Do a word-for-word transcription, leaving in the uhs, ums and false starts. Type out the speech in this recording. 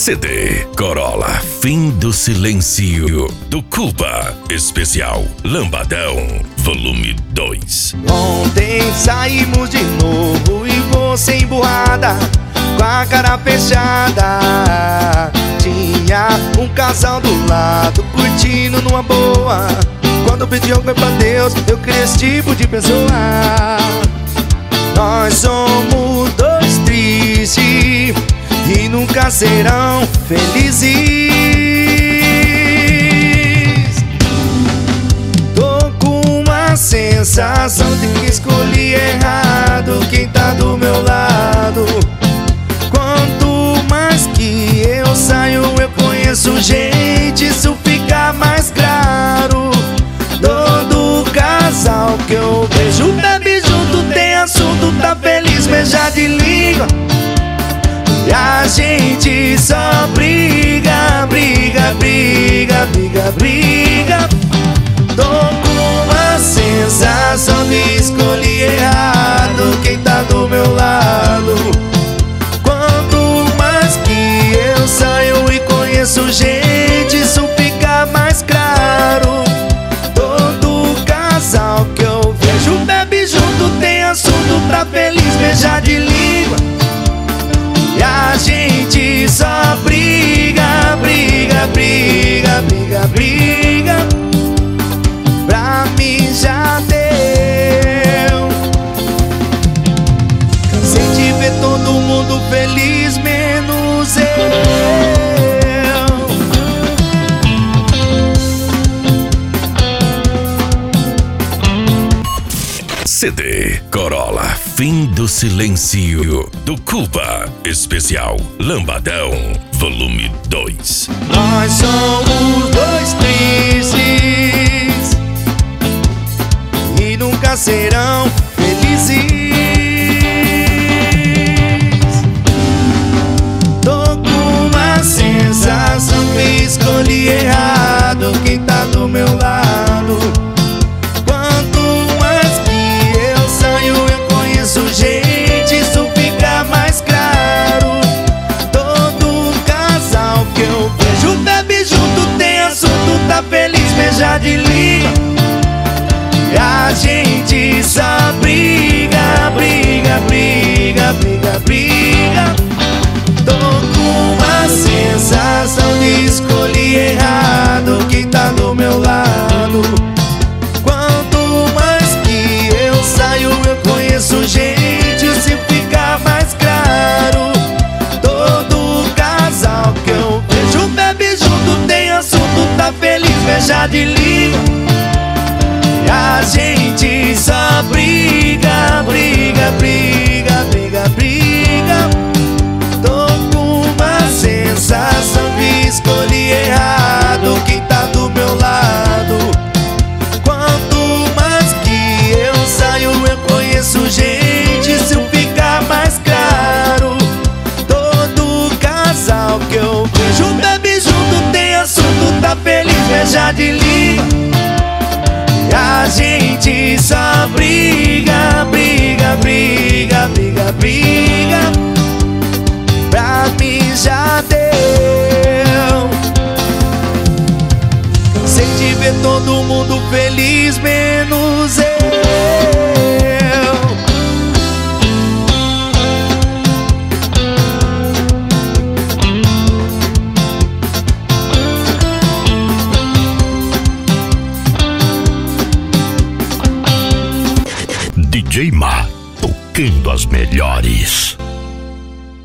C D Corolla Fim do Silêncio do Culpa Especial Lambadão Volume dois. Ontem saímos de novo e você emburrada, com a cara fechada. Tinha um casal do lado curtindo numa boa. Quando pedi algo pra Deus, eu criei esse tipo de pessoa. Nós somos dois tristes e nunca serão felizes. Tô com uma sensação de que escolhi errado quem tá do meu lado. Quanto mais que eu saio, eu conheço gente, isso fica mais claro. Todo casal que eu vejo bebe junto, tem assunto, tá feliz, beija de língua. E a gente só briga, briga, briga, briga, briga. Tô com uma sensação de escolhi errado quem tá do meu lado. Quanto mais que eu saio e conheço gente, isso fica mais claro. Todo casal que eu vejo bebe junto, tem assunto, tá feliz, beija de língua. E a gente só briga, briga, briga, briga, briga. Pra mim já deu. Cansei de ver todo mundo feliz, menos eu. C D Corolla Fim do Silêncio do Culpa Especial Lambadão Volume dois. Nós somos dois tristes e nunca serão felizes. Tô com uma sensação que escolhi errado quem tá do meu lado. Quanto mais que eu saio, eu conheço gente, isso fica mais claro. Todo casal que eu vejo bebe junto, tem assunto, tá feliz, beija de língua. E a gente só briga, briga, briga, briga, briga. Tô com uma sensação de escolhi errado quem tá do meu lado. Quanto mais que eu saio, eu conheço gente, se fica mais claro. Todo casal que eu vejo bebe junto, tem assunto, tá feliz, beija de língua. E a gente só briga, briga, briga, briga, briga. Tô com uma sensação de escolhi errado quem tá do meu lado. Quanto mais que eu saio, eu conheço gente, isso fica mais claro. Todo casal que eu vejo bebe junto, tem assunto, tá feliz, beija de língua. E a gente só briga, briga, briga, briga, briga. Pra mim já deu. Cansei de ver todo mundo feliz, menos eu. D J Ma tocando as melhores.